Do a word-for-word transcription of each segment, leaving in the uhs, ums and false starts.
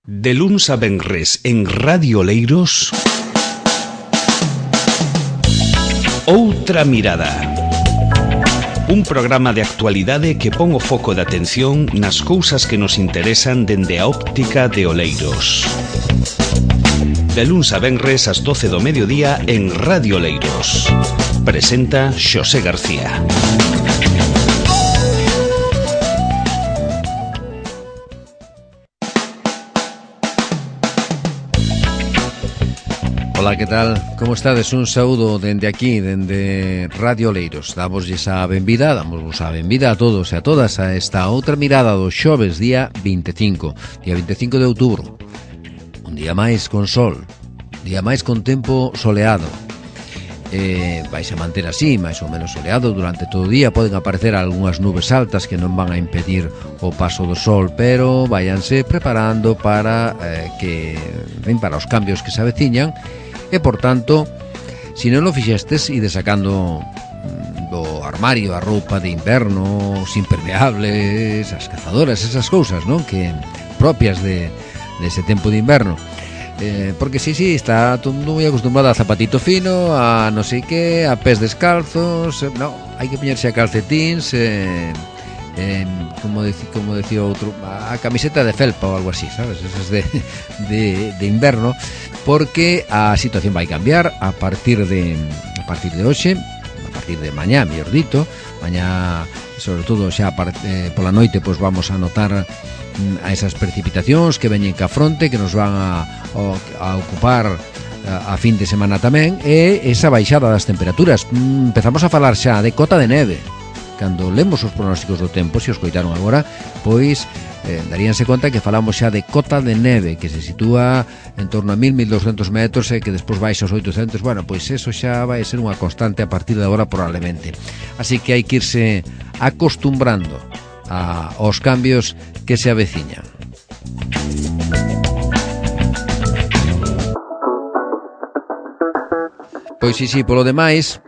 De luns a venres en Radio Oleiros, Outra Mirada. Un programa de actualidade que pon o foco de atención nas cousas que nos interesan dende a óptica de Oleiros. De luns a venres ás doce do mediodía en Radio Oleiros. Presenta Xosé García. Ola, que tal? Como estades? Un saúdo dende aquí, dende Radio Oleiros. Damoslle a benvida, damosvos a benvida a todos e a todas a esta outra mirada do xoves, día vinte e cinco, día vinte e cinco de outubro. Un día máis con sol, día máis con tempo soleado. Eh, vais a manter así, máis ou menos soleado durante todo o día. Poden aparecer algunhas nubes altas que non van a impedir o paso do sol, pero váyanse preparando para eh, que ven para os cambios que se aveciñan. E, por tanto, se non o fixestes, ide sacando do armario a roupa de inverno, os impermeables, as cazadoras, esas cousas, non? Que propias de, de ese tempo de inverno. Eh, porque sí, sí, está todo mundo moi acostumbrado a zapatito fino, a non sei que, a pés descalzos. eh, No, hai que poñerse a calcetins, eh, eh, como, deci, como decía outro, a camiseta de felpa ou algo así, sabes? Esas de, de, de inverno, porque a situación vai cambiar a partir de a partir de hoxe, a partir de mañá, mellor dito. Mañá, sobre todo xa eh, pola noite, pois vamos a notar a esas precipitacións que veñen ca fronte, que nos van a, a ocupar a, a fin de semana tamén, e esa baixada das temperaturas. Empezamos a falar xa de cota de neve. Cando lemos os pronósticos do tempo, se os coitaron agora, pois eh, daríanse conta que falamos xa de cota de neve, que se sitúa en torno a mil, mil doscientos metros e que despois baixa aos oitocentos. Bueno, pois eso xa vai ser unha constante a partir de agora probablemente. Así que hai que irse acostumbrando a, aos cambios que se aveciñan. Pois sí, sí, polo demais,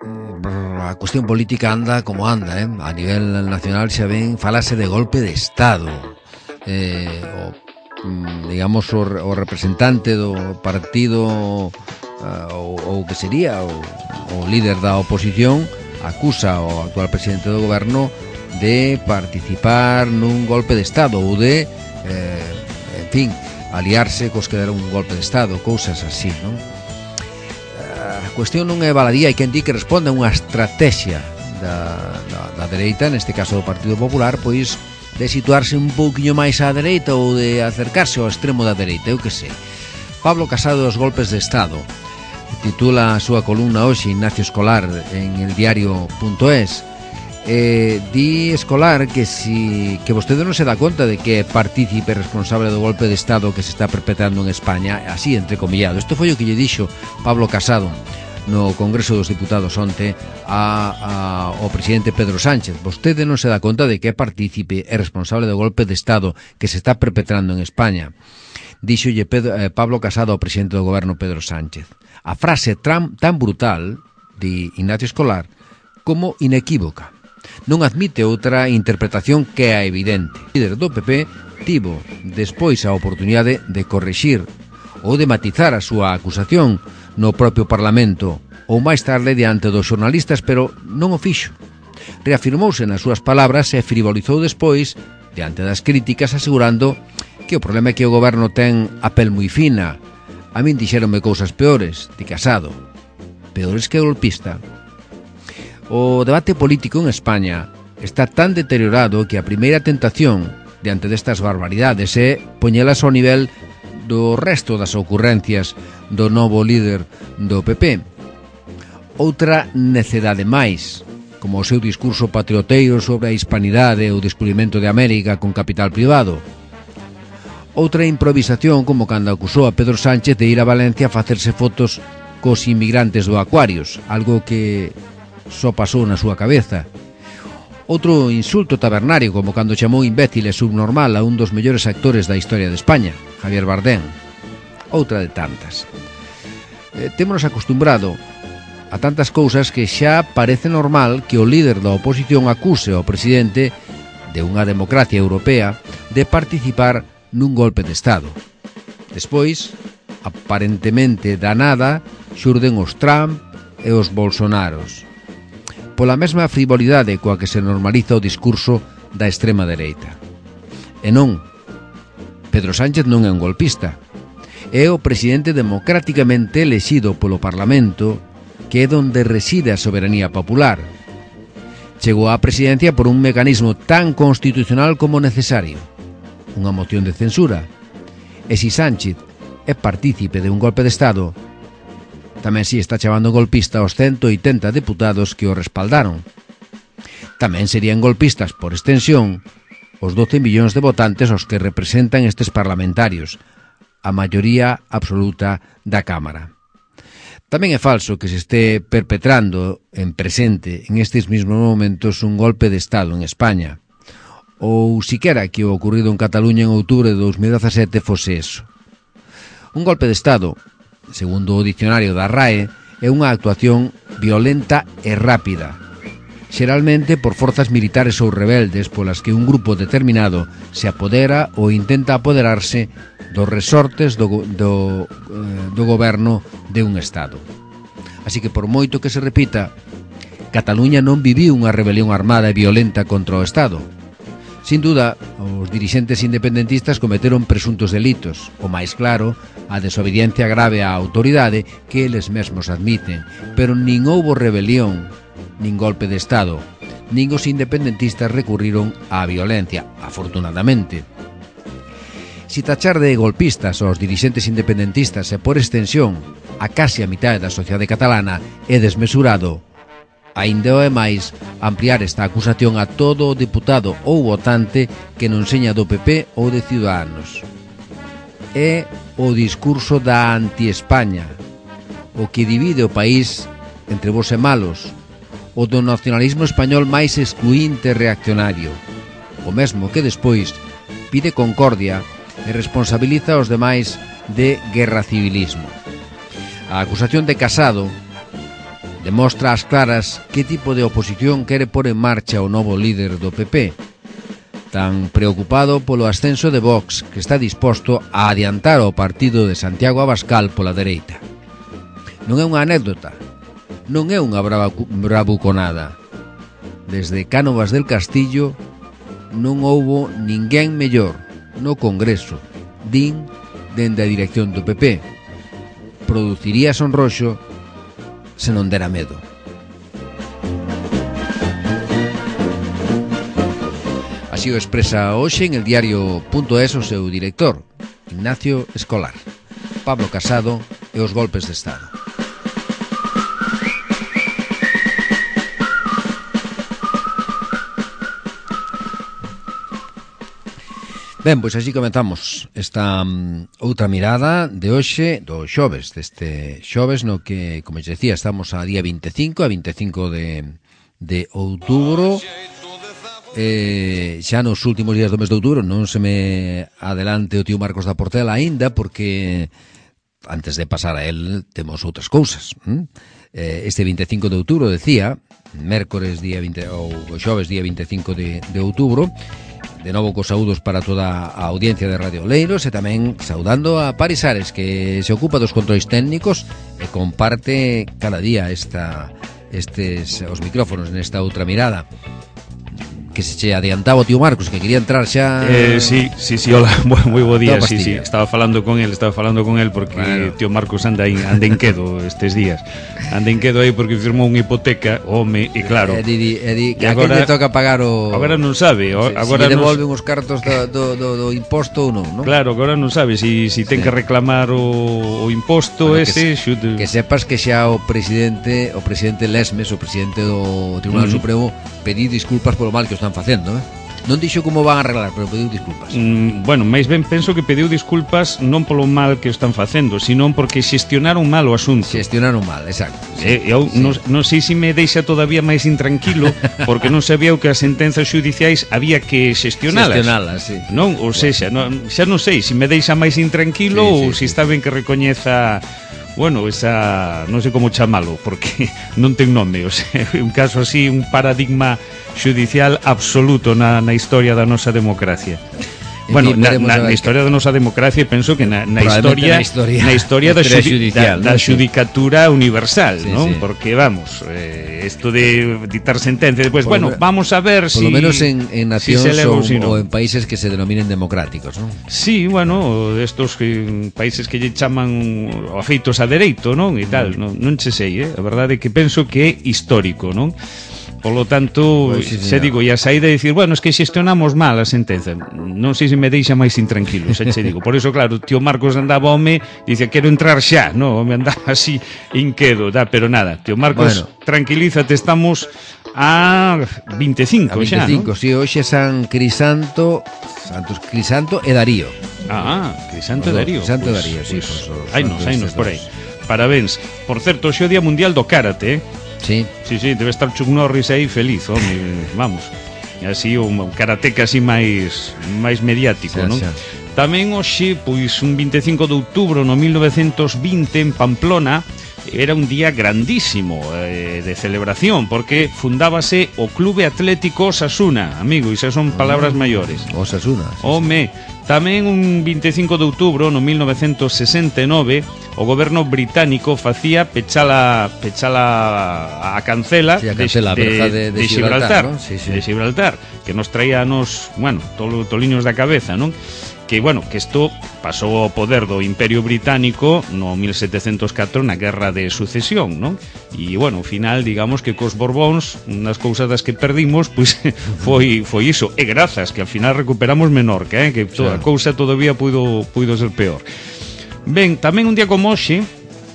a cuestión política anda como anda, eh? A nivel nacional xa ven falase de golpe de Estado. Eh, o, digamos, o, o representante do partido uh, ou, ou que sería o, o líder da oposición acusa ao actual presidente do goberno de participar nun golpe de Estado ou de, eh, en fin, aliarse cos que deron un golpe de Estado, cousas así, non? A cuestión non é baladía, hai quen di que responde a unha estrategia da, da, da dereita, neste caso do Partido Popular, pois de situarse un pouquiño máis á dereita ou de acercarse ao extremo da dereita, eu que sei. Pablo Casado dos golpes de Estado titula a súa columna hoxe Ignacio Escolar en el diario punto es. Eh, di Escolar que si que vostede non se dá conta de que é partícipe responsable do golpe de Estado que se está perpetrando en España, así entrecomillado. Isto foi o que lle dixo Pablo Casado no Congreso dos Diputados onte a, a, ao presidente Pedro Sánchez. Vostede non se dá conta de que é partícipe e responsable do golpe de Estado que se está perpetrando en España. Díxolle Pedro, eh, Pablo Casado ao presidente do goberno Pedro Sánchez. A frase tan, tan brutal de Ignacio Escolar como inequívoca. Non admite outra interpretación que a evidente. O líder do P P tivo despois a oportunidade de corrixir ou de matizar a súa acusación no propio Parlamento ou máis tarde diante dos xornalistas, pero non o fixo. Reafirmouse nas súas palabras e frivolizou despois diante das críticas, asegurando que o problema é que o goberno ten a pel moi fina. A min dixéronme cousas peores, de Casado, peores que o golpista. O debate político en España está tan deteriorado que a primeira tentación diante destas barbaridades é poñelas ao nivel do resto das ocurrencias do novo líder do P P. Outra necedade máis, como o seu discurso patrioteiro sobre a hispanidade e o descubrimento de América con capital privado. Outra improvisación como cando acusou a Pedro Sánchez de ir a Valencia a facerse fotos cos inmigrantes do Aquarius, algo que só pasou na súa cabeza. Outro insulto tabernario, como cando chamou imbécil e subnormal a un dos mellores actores da historia de España, Javier Bardem. Outra de tantas. Eh, témonos acostumbrado a tantas cousas que xa parece normal que o líder da oposición acuse ao presidente de unha democracia europea de participar nun golpe de Estado. Despois, aparentemente da nada, xurden os Trump e os Bolsonaros, pola mesma frivolidade coa que se normaliza o discurso da extrema dereita. E non, Pedro Sánchez non é un golpista, é o presidente democráticamente elexido polo Parlamento, que é donde reside a soberanía popular. Chegou á presidencia por un mecanismo tan constitucional como necesario, unha moción de censura. E si Sánchez é partícipe de un golpe de Estado, tamén si está chamando golpista aos ciento oitenta deputados que o respaldaron. Tamén serían golpistas, por extensión, os doce millóns de votantes aos que representan estes parlamentarios, a maioría absoluta da Cámara. Tamén é falso que se este perpetrando en presente, en estes mismos momentos, un golpe de Estado en España, ou siquera que o ocurrido en Cataluña en outubro de dos mil dezasete fose eso. Un golpe de Estado, segundo o dicionario da R A E, é unha actuación violenta e rápida, xeralmente por forzas militares ou rebeldes polas que un grupo determinado se apodera ou intenta apoderarse dos resortes do, do, do goberno de un Estado. Así que por moito que se repita, Cataluña non viviu unha rebelión armada e violenta contra o Estado. Sin duda, os dirixentes independentistas cometeron presuntos delitos, o máis claro, a desobediencia grave á autoridade que eles mesmos admiten, pero nin houbo rebelión, nin golpe de Estado, nin os independentistas recurriron á violencia, afortunadamente. Si tachar de golpistas aos dirixentes independentistas e, por extensión, a casi a mitad da sociedade catalana é desmesurado, aínda o é máis ampliar esta acusación a todo o deputado ou votante que non seña do P P ou de Ciudadanos. É o discurso da anti-España, o que divide o país entre bos e malos, o do nacionalismo español máis excluinte e reaccionario, o mesmo que despois pide concordia e responsabiliza aos demais de guerra civilismo. A acusación de Casado demostra ás claras que tipo de oposición quere pôr en marcha o novo líder do P P, tan preocupado polo ascenso de Vox que está disposto a adiantar o partido de Santiago Abascal pola dereita. Non é unha anécdota, non é unha bravuconada. Desde Cánovas del Castillo non houbo ninguén mellor no Congreso, din dende a dirección do P P. Produciría sonroxo se non dera medo. Así o expresa hoxe en el diario punto es o seu director, Ignacio Escolar. Pablo Casado e os golpes de Estado. Ben, pois así comenzamos esta um, outra mirada de hoxe, do xoves, deste xoves no que, como xe decía, estamos a día veinticinco, a veinticinco de, de outubro. Eh, xa nos últimos días do mes de outubro non se me adelante o tío Marcos da Portela aínda, porque antes de pasar a él temos outras cousas. ¿Mm? Eh, este veinticinco de outubro, decía, mércores día veinte, ou xoves día veinticinco de, de outubro, de novo cos saúdos para toda a audiencia de Radio Oleiros e tamén saudando a Paris Ares, que se ocupa dos controis técnicos e comparte cada día esta, estes os micrófonos nesta outra mirada. Que se che adiantaba o tío Marcos, que quería entrar xa... Eh, sí, sí, sí, hola, moi bo día, sí, sí, estaba falando con él, estaba falando con él porque bueno, tío Marcos anda en, anda en quedo estes días, anda en quedo aí porque firmou unha hipoteca, home, e claro... E di, e di, que a quen lle toca pagar o... Agora non sabe, o, sí, agora si devolven nos... os cartos do, do, do, do imposto ou non, non? Claro, agora non sabe si, si ten sí. que reclamar o, o imposto bueno, ese... Que, xute... que sepas que xa o presidente, o presidente Lesmes, o presidente do Tribunal uh-huh. Supremo, pediu disculpas polo mal que o están facendo, eh? Non dixo como van a arreglar, pero pediu disculpas. Mm, bueno, máis ben penso que pediu disculpas non polo mal que están facendo, sino porque xestionaron mal o asunto. Xestionaron mal, exacto. Sí, eh, eu sí. non, non sei se me deixa todavía máis intranquilo, porque non sabía que as sentenzas xudiciais había que xestionalas. Xestionalas, sí. Non, ou sexa, non, xa non sei se me deixa máis intranquilo sí, sí, ou se sí. está ben que recoñeza... Bueno, esa, non sei como chamalo, porque non ten nome, o sea, un caso así, un paradigma judicial absoluto na, na historia da nosa democracia. Bueno, na, na, na historia da nosa democracia penso que na, na historia na historia, na historia da, xudi, judicial, da, da xudicatura sí. universal, sí, non? Sí. Porque vamos, eh, esto de dictar sentencia, después, por bueno, me, vamos a ver por si lo menos en, en nacións si o, si no. o en países que se denominen democráticos, non? Sí, bueno, estos que, países que lle chaman afeitos a dereito, non? E tal, non, non che sei, eh? A verdade é que penso que é histórico, non? Por lo tanto, pues sí, se digo, e a saída de dicir, bueno, es que xestionamos mal a sentenza, non sei se me deixa máis intranquilo, xa che digo. Por iso, claro, o tío Marcos andaba home, dice, quero entrar xa, no, me andaba así inquedo, da, pero nada, tío Marcos, bueno, tranquilízate, estamos a vinte e cinco, a vinte e cinco, xa, si, ¿no? Sí, hoxe San Crisanto, Santos Crisanto e Darío. Ah, Crisanto e Darío. Crisanto e pues, Darío, pues, sí. Pues, hai nos, hai nos por aí. Parabéns. Por certo, hoxe é o Día Mundial do Karate, eh? Sí. Sí, sí, debe estar Chuck Norris aí feliz, home, vamos. E así un karateca así máis máis mediático, xa, non? Xa. Tamén hoxe, pois un vinte e cinco de outubro no mil novecentos vinte en Pamplona, era un día grandísimo eh, de celebración, porque fundábase o Clube Atlético Osasuna, amigo, e xa son palabras mm, maiores. Osasuna. Sí, home, sí. Tamén un vinte e cinco de outubro no mil novecentos sesenta e nove o goberno británico facía pechala pechala a cancela, sí, a cancela de, de, de, de, de Gibraltar, ¿no? Sí, sí. de Gibraltar, que nos traía nos, bueno, tolo, toliños da cabeza, non? Que, bueno, que isto pasou ao poder do Imperio Británico no mil setecentos catro na Guerra de Sucesión, non? E, bueno, ao final, digamos que cos Borbóns, unhas cousas das que perdimos, pois foi foi iso, e grazas, que ao final recuperamos Menorca, eh? Que toda a cousa todavía puido, puido ser peor. Ben, tamén un día como hoxe,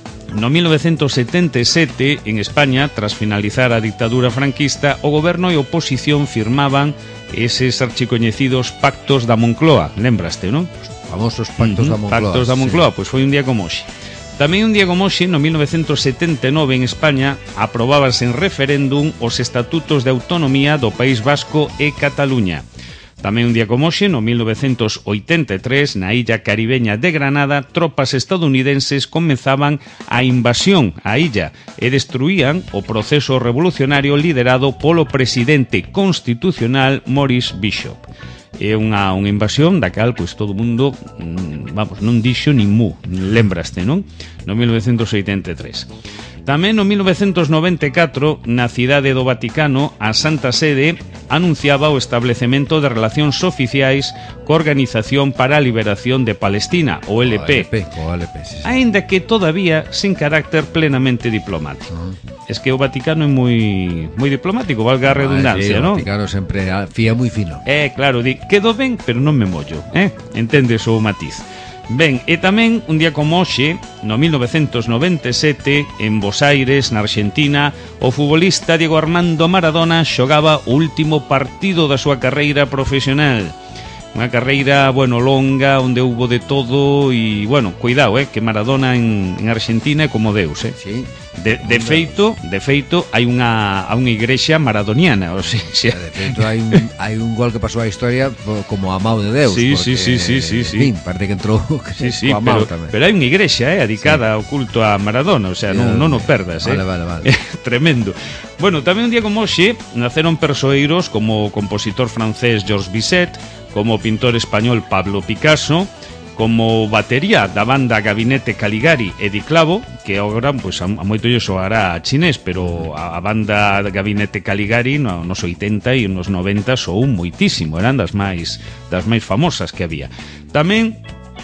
no mil novecentos setenta e sete, en España, tras finalizar a dictadura franquista, o goberno e a oposición firmaban eses archicoñecidos pactos da Moncloa, lembraste, non? Os famosos pactos uh-huh, da Moncloa. Pactos da Moncloa, sí. Pois foi un día como hoxe. Tamén un día como hoxe, no mil novecentos setenta e nove en España, aprobábanse en referéndum os estatutos de autonomía do País Vasco e Cataluña. Tamén un día como hoxe, no mil novecentos oitenta e tres, na illa caribeña de Granada, tropas estadounidenses comenzaban a invasión á illa e destruían o proceso revolucionario liderado polo presidente constitucional Maurice Bishop. É unha, unha invasión da cal, pois, todo o mundo, vamos, non dixo nin mu, lembraste, non? No mil novecentos oitenta e tres. Tamén no mil novecentos noventa e catro, na cidade do Vaticano, a Santa Sede anunciaba o establecemento de relacións oficiais coa Organización para a Liberación de Palestina, o L P, o L P, sí, sí. Aínda que todavía sin carácter plenamente diplomático. Uh-huh. Es que o Vaticano é moi moi diplomático, valga a redundancia, non? O Vaticano sempre fía moi fino. É, claro, di, quedo ben, pero non me mollo, eh? Entendes o matiz. Ben, e tamén un día como hoxe, no mil novecentos noventa e sete, en Bos Aires, na Argentina, o futbolista Diego Armando Maradona xogaba o último partido da súa carreira profesional. Unha carreira, bueno, longa, onde houbo de todo e, bueno, cuidado, eh, que Maradona en, en Argentina é como Deus, eh? Sí. De, de feito, de feito, hai unha hai unha igrexa maradoniana, o sea, xa... De feito hai un hai un gol que pasou a historia como amado de Deus, sí, porque, sí, sí, sí, sí, sí. En fin, parece que entrou sí, sí, amado pero, tamén. Pero hai unha igrexa, eh, dedicada sí. ao culto a Maradona, o sea, sí, non non o perdas, eh. Vale, vale, vale. Tremendo. Bueno, tamén un día como hoxe naceron persoeiros como o compositor francés Georges Bizet, como o pintor español Pablo Picasso, como batería da banda Gabinete Caligari e Di Clavo, que agora pois, a, a moito lle soará a chinés, pero a, a banda Gabinete Caligari no, nos oitenta e nos noventa soou moitísimo, eran das máis das máis famosas que había. Tamén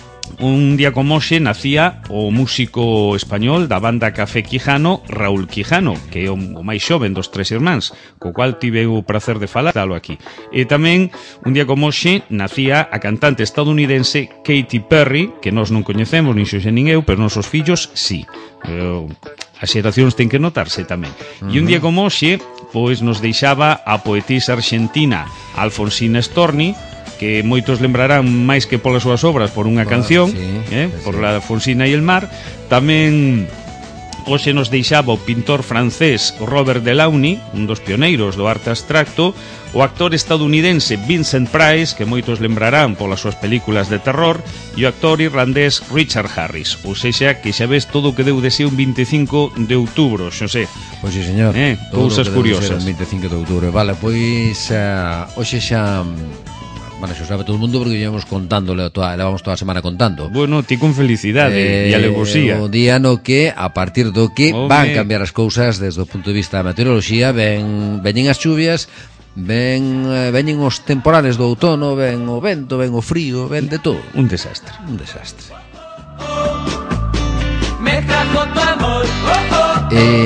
un día como hoxe nacía o músico español da banda Café Quijano, Raúl Quijano, que é o, o máis xoven dos tres irmáns, co cual tive o prazer de falalo aquí. E tamén, un día como hoxe, nacía a cantante estadounidense Katy Perry, que nós non coñecemos, nin xoxe nin eu, pero nosos fillos, sí. Pero as xeracións ten que notarse tamén. Uh-huh. E un día como hoxe, pois nos deixaba a poetisa argentina Alfonsina Storni, que moitos lembrarán máis que polas súas obras por unha canción, sí, eh, sí, por sí. La Alfonsina e el mar. Tamén hoxe nos deixaba o pintor francés Robert Delaunay, un dos pioneiros do arte abstracto, o actor estadounidense Vincent Price, que moitos lembrarán polas súas películas de terror, e o actor irlandés Richard Harris. Ou sexa, que xa ves todo o que deu de ser un vinte e cinco de outubro, xosé. Pois sí, señor. Eh, cousas curiosas. Un vinte e cinco de outubro. Vale, pois uh, hoxe xa bueno, xa sabe todo o mundo porque llevamos contándole toda, levamos toda a semana contando. Bueno, ti con felicidade eh, e alevosía. O día no que, a partir do que Home. van cambiar as cousas desde o punto de vista da meteoroloxía, ven, veñen as chuvias, ven, veñen os temporales do outono, ven o vento, ven o frío, ven de todo. Un desastre. Un desastre. Me trajo tu amor, oh, oh.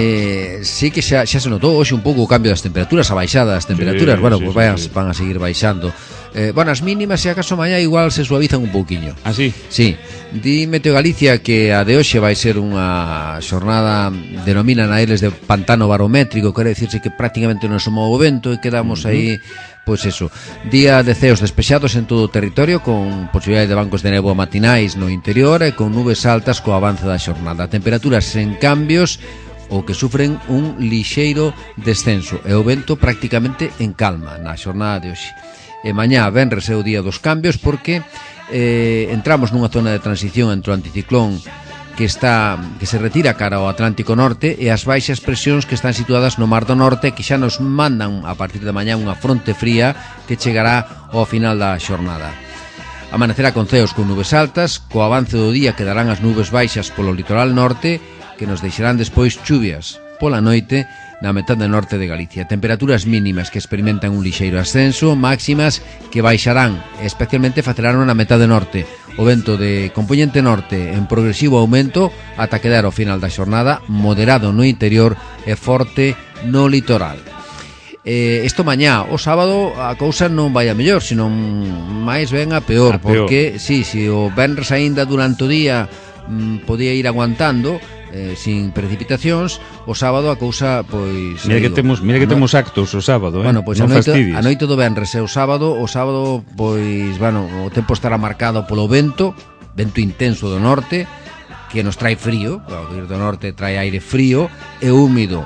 Eh, sí que xa, xa se notou hoxe un pouco o cambio das temperaturas, a baixada das temperaturas, sí, bueno, sí, pues sí, van, sí. van a seguir baixando. Eh, bueno, as mínimas, se acaso mañá igual se suavizan un pouquiño. Ah, sí? Sí, di Meteo Galicia que a de hoxe vai ser unha xornada, denominan a eles de pantano barométrico, quere dicirse que prácticamente non se move o vento e quedamos uh-huh. aí, pois eso, día de ceos despexados en todo o territorio, con posibilidade de bancos de néboa matinais no interior e con nubes altas co avance da xornada. Temperaturas sen cambios ou que sufren un lixeiro descenso e o vento prácticamente en calma na xornada de hoxe. E mañá venres é o día dos cambios porque eh, entramos nunha zona de transición entre o anticiclón que está que se retira cara ao Atlántico Norte e as baixas presións que están situadas no Mar do Norte, que xa nos mandan a partir de mañá unha fronte fría que chegará ao final da xornada. Amanecerá con ceos con nubes altas, co avance do día quedarán as nubes baixas polo litoral norte, que nos deixarán despois chuvias pola noite na metade norte de Galicia. Temperaturas mínimas que experimentan un lixeiro ascenso, máximas que baixarán, especialmente facerán na metade norte. O vento de componente norte en progresivo aumento ata quedar ao final da xornada, moderado no interior e forte no litoral. Eh, isto mañá, o sábado a cousa non vai a mellor, senón máis ben a peor, a peor. Porque si, sí, si o venres aínda durante o día mm, podía ir aguantando eh, sin precipitacións, o sábado a cousa pois mira que digo, temos, mira que no, temos actos o sábado, eh. Bueno, pois non a noite, fastidies. a noite do venres e o sábado, o sábado pois, bueno, o tempo estará marcado polo vento, vento intenso do norte, que nos trae frío, o vir do norte trae aire frío e húmido.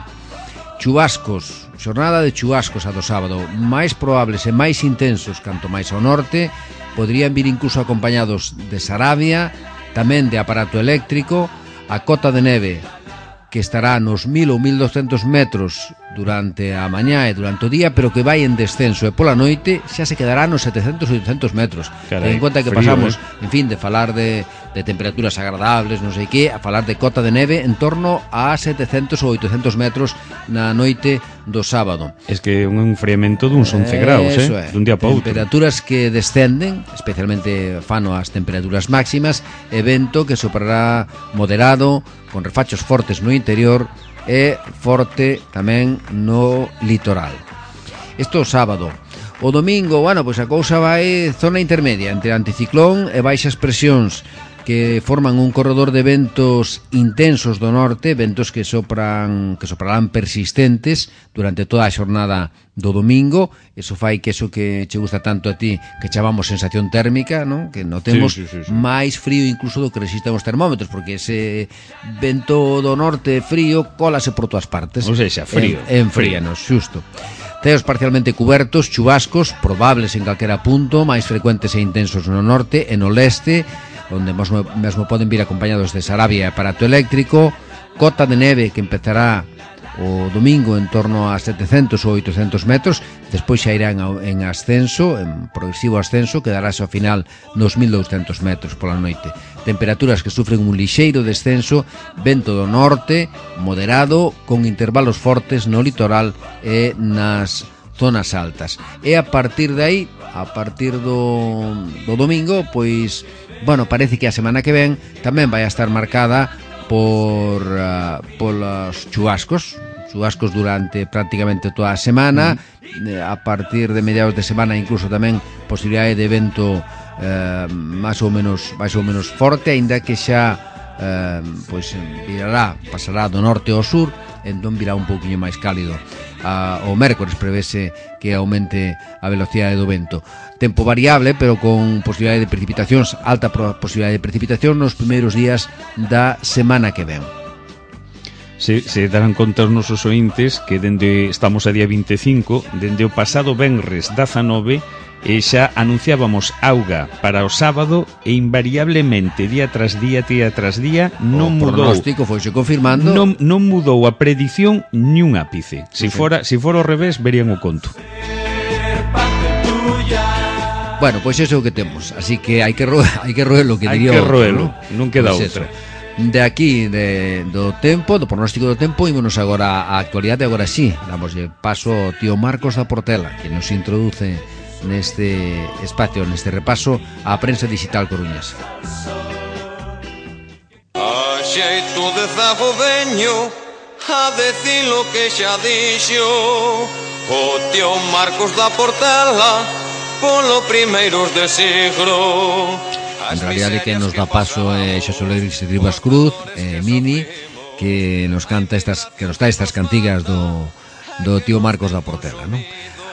Chubascos, xornada de chubascos a do sábado, máis probables e máis intensos canto máis ao norte, podrían vir incluso acompañados de sarabia, tamén de aparato eléctrico, a cota de neve que estará nos mil ou mil doscentos metros durante a mañá e durante o día, pero que vai en descenso e pola noite xa se quedará nos setecentos ou oitocentos metros. Ten en conta que frío, pasamos, eh? en fin, de falar de, de temperaturas agradables, non sei que, a falar de cota de neve en torno a setecentos ou oitocentos metros na noite do sábado. Es que un enfriamento duns once graus, eh, é. dun día para outro. Temperaturas que descenden, especialmente fano as temperaturas máximas, e vento que soprará moderado, con refachos fortes no interior e forte tamén no litoral. Isto o sábado. O domingo, bueno, pois a cousa vai zona intermedia entre anticiclón e baixas presións que forman un corredor de ventos intensos do norte, ventos que sopran que soprarán persistentes durante toda a xornada do domingo. Eso fai que eso que che gusta tanto a ti, que chamamos sensación térmica, non? Que notemos sí, sí, sí, sí. máis frío incluso do que resisten os termómetros, porque ese vento do norte frío cólase por todas partes. Ou seja, frío. En, enfríanos, xusto. Ceos parcialmente cubertos, chubascos probables en calquera punto, máis frecuentes e intensos no norte e no leste, onde mesmo, mesmo poden vir acompañados de sarabia e aparato eléctrico, cota de neve que empezará o domingo en torno a setecentos ou oitocentos metros, despois xa irán en ascenso, en progresivo ascenso, quedarase ao final nos mil douscentos metros pola noite. Temperaturas que sufren un lixeiro descenso, vento do norte, moderado, con intervalos fortes no litoral e nas zonas altas. E a partir de aí, a partir do, do domingo, pois, bueno, parece que a semana que ven tamén vai a estar marcada por uh, polos chubascos, chubascos durante prácticamente toda a semana, mm. a partir de mediados de semana incluso tamén posibilidade de vento eh, máis ou menos máis ou menos forte, aínda que xa eh, pois virará, pasará do norte ao sur, entón virá un pouquiño máis cálido. Ah, o mércores prevese que aumente a velocidade do vento. Tempo variable, pero con posibilidade de precipitacións, alta posibilidade de precipitación nos primeiros días da semana que ven. Se, se darán conta os nosos ointes que dende estamos a día vinte e cinco, dende o pasado venres dezanove, e xa anunciábamos auga para o sábado e invariablemente día tras día, día tras día non o mudou. O pronóstico foise confirmando. Non, non mudou a predición ni un ápice. Si sí, fora, si fora ao revés, verían o conto. Bueno, pois pues iso é o que temos. Así que hai que roer, hai que roer lo que diría. Hai que roelo, non queda pues outra. De aquí, de, do tempo, do pronóstico do tempo, ímonos agora á actualidade. Agora sí, damos paso ao tío Marcos da Portela, que nos introduce neste espacio, neste repaso á prensa digital coruñesa. A xeito de zagodeño, a decir lo que xa dixo o tío Marcos da Portela polo primeiros de siglo. En realidade que nos dá paso é Xosé Luis Rivas Cruz, eh, Mini, que nos canta estas, que nos dá estas cantigas do, do tío Marcos da Portela, non?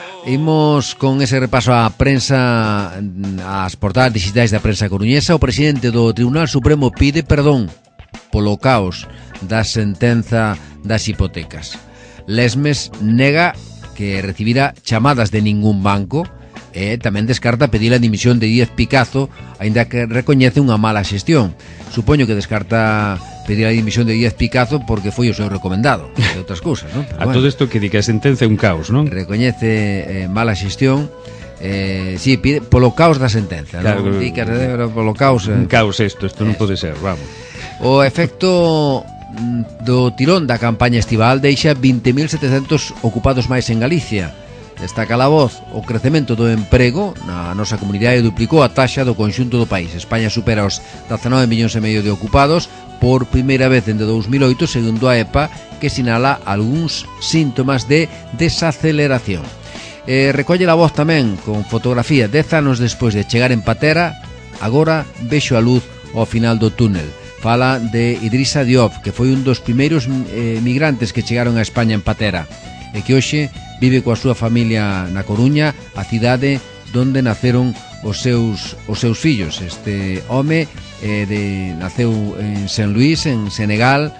Imos con ese repaso á prensa, ás portadas digitais da prensa coruñesa. O presidente do Tribunal Supremo pide perdón polo caos da sentenza das hipotecas. Lesmes nega que recibirá chamadas de ningún banco e tamén descarta pedir a dimisión de Díaz Picazo, aínda que recoñece unha mala xestión. Supoño que descarta pedir a dimisión de Díaz Picazo porque foi o seu recomendado, de outras cousas, non? A bueno, todo isto que di que a sentenza é un caos, non? Recoñece eh, mala xestión. Eh, si, sí, pide polo caos da sentenza, claro, non? Di que polo caos. Eh, un caos isto, isto non pode ser, vamos. O efecto do tirón da campaña estival deixa vinte mil setecentos ocupados máis en Galicia. Destaca a voz o crecemento do emprego na nosa comunidade duplicou a taxa do conxunto do país. España supera os dezanove millóns e medio de ocupados por primeira vez dende dous mil oito, segundo a E P A, que sinala algúns síntomas de desaceleración. Eh, recolle a voz tamén con fotografía dez anos despois de chegar en Patera, agora vexo a luz ao final do túnel. Fala de Idrissa Diop, que foi un dos primeiros eh, migrantes que chegaron a España en Patera e que hoxe vive coa súa familia na Coruña, a cidade donde naceron os seus os seus fillos. Este home eh, de, naceu en Saint Louis, en Senegal,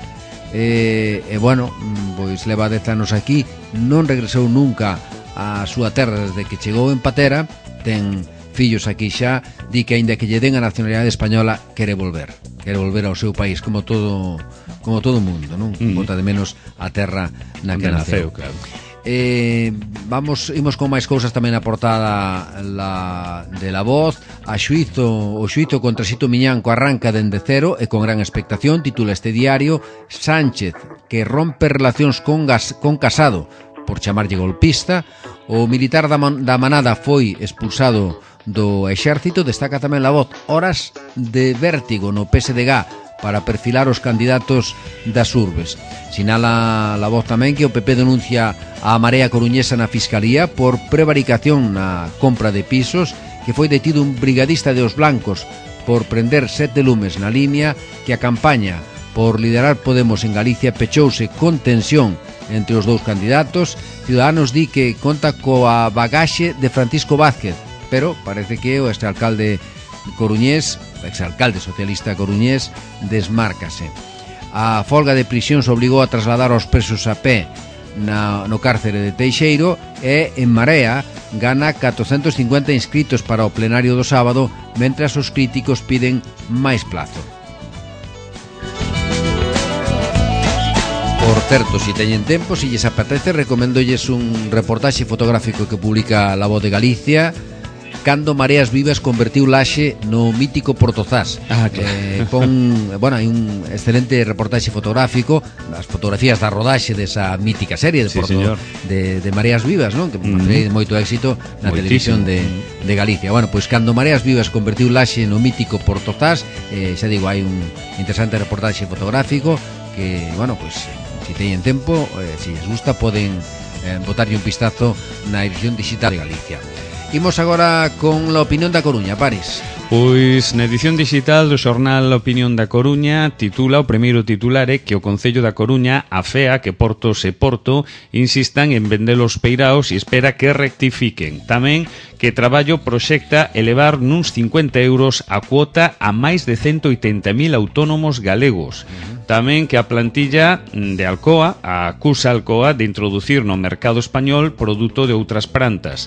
e, e bueno, pois leva dez anos aquí, non regresou nunca á súa terra desde que chegou en Patera, ten fillos aquí xa, di que aínda que lle den a nacionalidade española quere volver, quere volver ao seu país, como todo como todo o mundo, non? Mm. Bota de menos a terra na que naceu, claro. Eh, vamos, imos con máis cousas tamén na portada la, de La Voz. A xuizo, o xuizo contra Sito Miñanco arranca dende cero e con gran expectación, titula este diario. Sánchez, que rompe relacións con, gas, con Casado por chamarlle golpista. O militar da, man, da manada foi expulsado do exército. Destaca tamén La Voz horas de vértigo no P S D G para perfilar os candidatos das urbes. Sinala La Voz tamén que o P P denuncia a Marea Coruñesa na Fiscalía por prevaricación na compra de pisos, que foi detido un brigadista de Os Blancos por prender sete lumes na línea, que a campaña por liderar Podemos en Galicia pechouse con tensión entre os dous candidatos. Ciudadanos di que conta coa bagaxe de Francisco Vázquez, pero parece que o exalcalde coruñés, exalcalde socialista coruñés, desmárcase. A folga de prisións obligou a trasladar aos presos a pé na, no cárcere de Teixeiro, e en Marea gana catrocentos cincuenta inscritos para o plenario do sábado, mentras os críticos piden máis plazo. Por certo, se si teñen tempo, se si lles apetece, recomendolles un reportaxe fotográfico que publica La Voz de Galicia, cando Mareas Vivas convertiu Laxe no mítico Portozás. Ah, claro. eh, pon, bueno, hai un excelente reportaxe fotográfico, as fotografías da rodaxe desa mítica serie de, sí, Porto, de, de Mareas Vivas, non? Que mm. teve moito éxito na Moitísimo. televisión de, de Galicia. Bueno, pois cando Mareas Vivas convertiu Laxe no mítico Portozás, eh, xa digo, hai un interesante reportaxe fotográfico que, bueno, pois se teñen tempo, eh, se lles gusta, poden eh, botarlle un vistazo na edición digital de Galicia. Imos agora con la opinión da Coruña, Paris. Pois na edición digital do xornal La Opinión da Coruña titula, o primeiro titular é que o Concello da Coruña afea que Portos e Porto insistan en vender os peiraos e espera que rectifiquen. Tamén que Traballo proxecta elevar nuns cincuenta euros a cuota a máis de cento oitenta mil autónomos galegos. Tamén que a plantilla de Alcoa acusa a Alcoa de introducir no mercado español produto de outras plantas.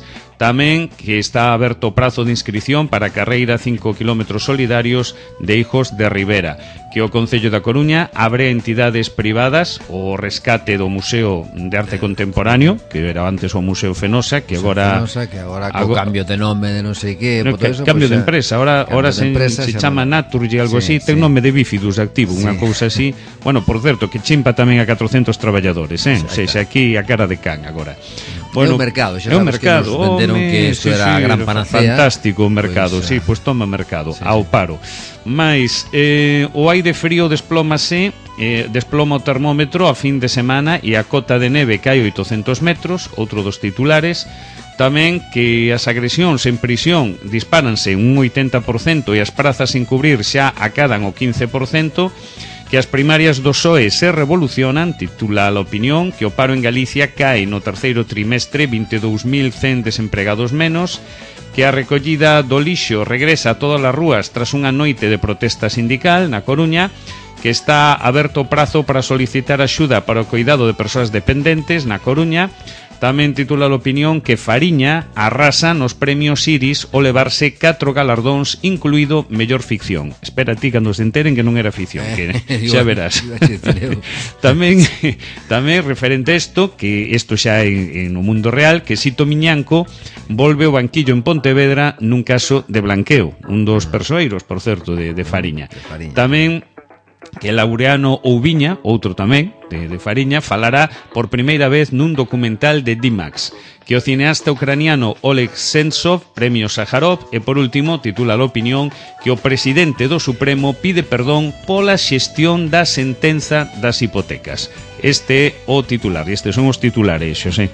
Tamén que está aberto o prazo de inscripción para a carreira cinco kilómetros solidarios de Hijos de Ribera, que o Concello da Coruña abre entidades privadas o rescate do Museo de Arte Contemporáneo, que era antes o Museo Fenosa, que agora Fenosa, que agora co cambio de nome de non sei que, no, que, eso, cambio pues, de empresa, ahora ahora se, empresa, se chama Naturgy algo sí, así, ten sí. nome de bífidus activo, sí. unha cousa así. Bueno, por certo, que chimpa tamén a catrocentos traballadores, eh? Sí, O sea, xa aquí a cara de can agora. Bueno, é un mercado, xa é un sabes mercado, que nos venderon home, que isto sí, era sí, gran panacea. Fantástico o mercado, Pois, sí, ah, pois pues toma mercado, sí, ao sí. paro. Mais eh, o aire frío desplómase, eh, desploma o termómetro a fin de semana e a cota de neve cae oitocentos metros, outro dos titulares. Tamén que as agresións en prisión dispáranse un oitenta por cento e as prazas sin cubrir xa acadan o quince por cento. Que as primarias do P S O E se revolucionan, titula a opinión, que o paro en Galicia cae no terceiro trimestre, vinte e dous mil cen desempregados menos, que a recollida do lixo regresa a todas as rúas tras unha noite de protesta sindical na Coruña, que está aberto o prazo para solicitar axuda para o cuidado de persoas dependentes na Coruña. Tamén titula a opinión que Fariña arrasa nos premios Iris o levarse catro galardóns, incluído mellor ficción. Espera ti cando se enteren que non era ficción, que xa verás. tamén tamén referente a isto, que isto xa é no mundo real, que Sito Miñanco volve o banquillo en Pontevedra nun caso de blanqueo, un dos persoeiros, por certo, de, de Fariña. Tamén que Laureano Ouviña, outro tamén, de, de Fariña, falará por primeira vez nun documental de D MAX, que o cineasta ucraniano Oleg Sentsov, premio Sájarov, e por último titula a opinión que o presidente do Supremo pide perdón pola xestión da sentenza das hipotecas. Este é o titular, e estes son os titulares, Xosé.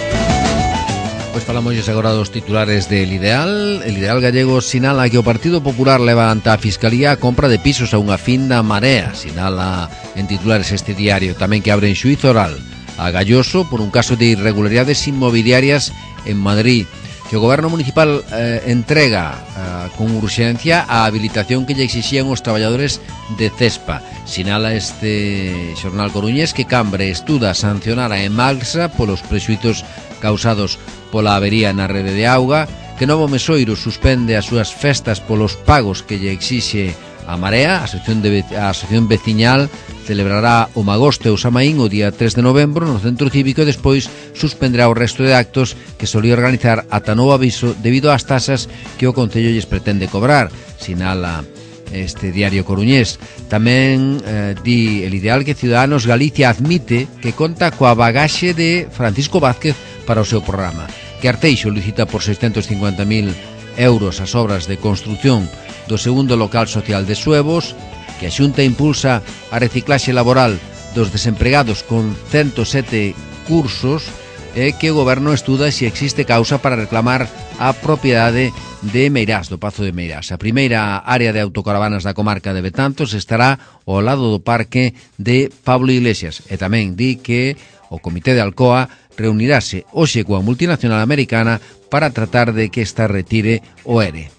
Pois falamos agora dos titulares del Ideal. El Ideal gallego sinala que o Partido Popular leva ante a Fiscalía a compra de pisos a unha fin da Marea. Sinala en titulares este diario tamén que abre en xuízo oral a Galloso por un caso de irregularidades inmobiliarias en Madrid. Que o Goberno Municipal eh, entrega eh, con urxencia a habilitación que lle exixían os traballadores de Cespa. Sinala este xornal coruñés que Cambre estuda sancionar a Emalsa polos prexuizos causados pola avería na rede de auga, que Novo Mesoiro suspende as súas festas polos pagos que lle exixe a Marea. A asociación, de, a asociación veciñal celebrará o Magoste ou Samaín o día tres de novembro no Centro Cívico e despois suspenderá o resto de actos que solía organizar ata novo aviso debido ás tasas que o Concello lles pretende cobrar, sinala este diario coruñés. Tamén eh, di El Ideal que Ciudadanos Galicia admite que conta coa bagaxe de Francisco Vázquez para o seu programa, que Arteixo licita por seiscentos cincuenta mil euros as obras de construción do segundo local social de Suevos, que a Xunta impulsa a reciclaxe laboral dos desempregados con ciento sete cursos e que o Goberno estuda se existe causa para reclamar a propiedade de Meirás, do Pazo de Meirás. A primeira área de autocaravanas da comarca de Betanzos estará ao lado do parque de Pablo Iglesias, e tamén di que o Comité de Alcoa reunirase hoxe coa multinacional americana para tratar de que esta retire o E R E.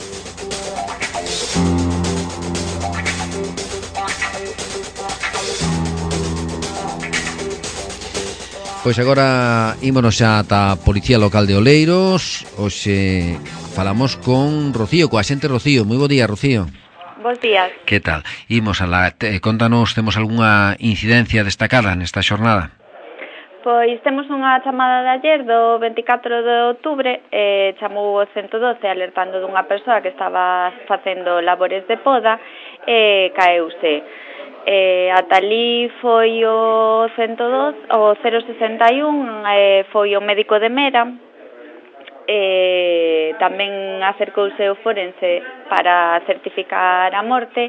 Pois agora ímonos xa ata a Policía Local de Oleiros. Hoxe falamos con Rocío, coa xente Rocío. Moi bo día, Rocío. Bos días. Que tal? Imos a la... Te, contanos, temos algunha incidencia destacada nesta xornada? Pois temos unha chamada de ayer do veinticuatro de outubro e chamou o ciento doce alertando dunha persoa que estaba facendo labores de poda e caeuse. E ata ali foi o ciento doce, o cero sesenta e un, e foi o médico de Mera, e tamén acercouse o forense para certificar a morte.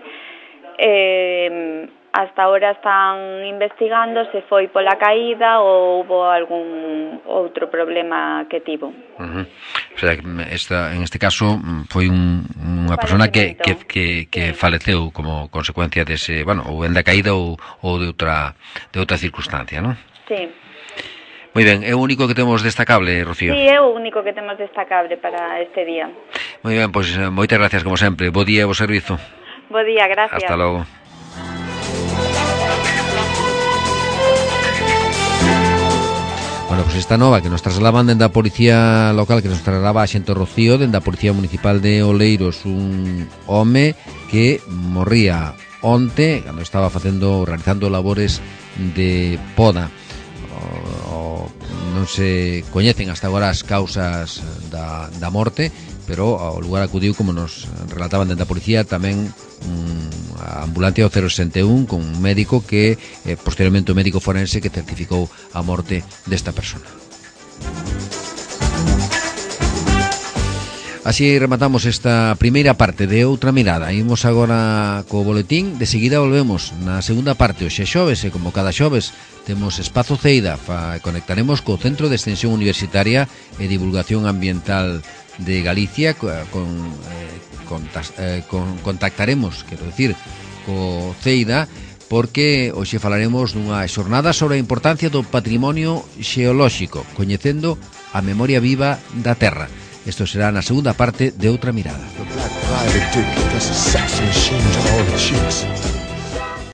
E hasta ahora están investigando se foi pola caída ou houbo algún outro problema que tivo. Uh-huh. O sea, esta, en este caso foi un, unha persona que, que, que, que sí. faleceu como consecuencia dese, bueno, ou en da caída ou, ou de outra de outra circunstancia, non? Sí. Moi ben, é o único que temos destacable, Rocío? Sí, é o único que temos destacable para este día. Moi ben, pois moitas gracias como sempre. Bo día e bo servizo. Bo día, gracias. Hasta logo. Bueno, pois pues esta nova que nos trasladaban dende a Policía Local, que nos trasladaba a xente Rocío, dende a Policía Municipal de Oleiros, un home que morría onte cando estaba facendo, realizando labores de poda. O, o, non se coñecen hasta agora as causas da, da morte, pero ao lugar acudiu, como nos relataban dende a policía, tamén um, a ambulancia o cero sesenta e un con un médico que eh, posteriormente o médico forense que certificou a morte desta persona. Así rematamos esta primeira parte de Outra Mirada. Imos agora co boletín, de seguida volvemos na segunda parte. Hoxe xoves, e como cada xoves temos Espazo Ceida, fa, conectaremos co Centro de Extensión Universitaria e Divulgación Ambiental de Galicia, con, eh, con, eh, con contactaremos, quero decir, co Ceida, porque hoxe falaremos dunha xornada sobre a importancia do patrimonio xeolóxico, coñecendo a memoria viva da Terra. Isto será na segunda parte de Outra Mirada.